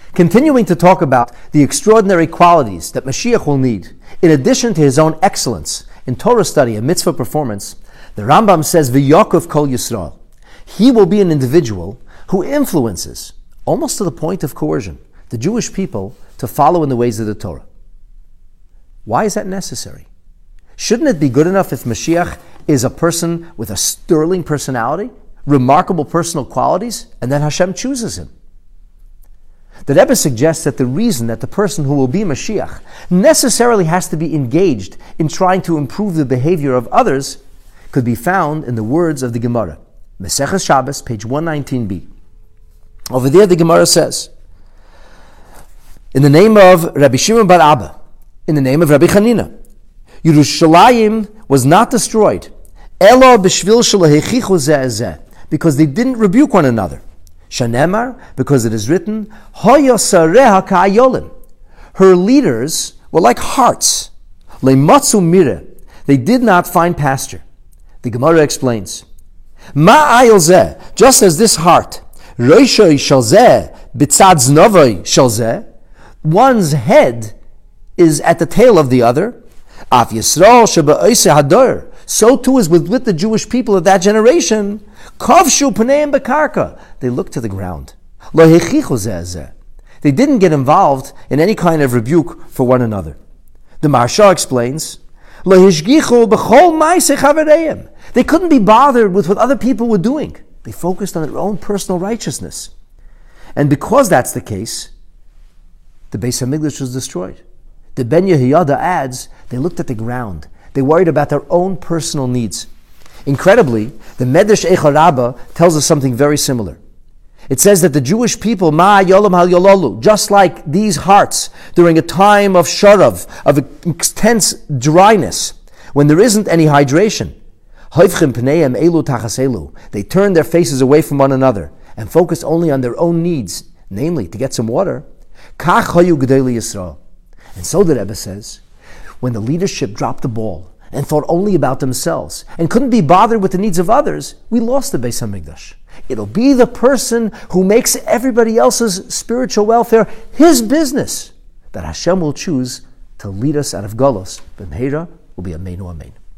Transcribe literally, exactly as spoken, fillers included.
Continuing to talk about the extraordinary qualities that Mashiach will need, in addition to his own excellence in Torah study and mitzvah performance, the Rambam says, V'yakov kol Yisrael. He will be an individual who influences, almost to the point of coercion, the Jewish people to follow in the ways of the Torah. Why is that necessary? Shouldn't it be good enough if Mashiach is a person with a sterling personality, remarkable personal qualities, and then Hashem chooses him? The Rebbe suggests that the reason that the person who will be Mashiach necessarily has to be engaged in trying to improve the behavior of others could be found in the words of the Gemara. Maseches Shabbos, page one nineteen b. Over there the Gemara says, in the name of Rabbi Shimon bar Abba, in the name of Rabbi Chanina, Yerushalayim was not destroyed, Elo b'shvil shelahechichu zeh zeh, because they didn't rebuke one another. Shanemar, because it is written, Hoya sareha ka'ayolim. Her leaders were like harts. Leimatzu mire. They did not find pasture. The Gemara explains, Ma ayol zeh, just as this heart, Roishoi shel zeh, bitzad znovoi shel zeh, one's head is at the tail of the other. Af Yisrael sheba'oseh hador. So too is with, with the Jewish people of that generation. Kavshu pneim bekarka. They looked to the ground. Lo hechichu zeh zeh. They didn't get involved in any kind of rebuke for one another. The Maharsha explains, Lo hishgichu b'chol ma'aseh chavereim. They couldn't be bothered with what other people were doing. They focused on their own personal righteousness. And because that's the case, the Beis HaMikdash was destroyed. The Ben Yehoyada adds, they looked at the ground. They worried about their own personal needs. Incredibly, the Medrash Eicha Rabbah tells us something very similar. It says that the Jewish people, Ma Yolam Hal Yololu, just like these hearts, during a time of sharav, of intense dryness, when there isn't any hydration, Hoifchim Pneim Elu Tachas Elu, they turned their faces away from one another and focused only on their own needs, namely to get some water. Kach Hayu Gedolei Yisrael. And so the Rebbe says, when the leadership dropped the ball and thought only about themselves and couldn't be bothered with the needs of others, we lost the Beis HaMikdash. It'll be the person who makes everybody else's spiritual welfare his business that Hashem will choose to lead us out of Golos. B'mheira will be Ameinu Amen.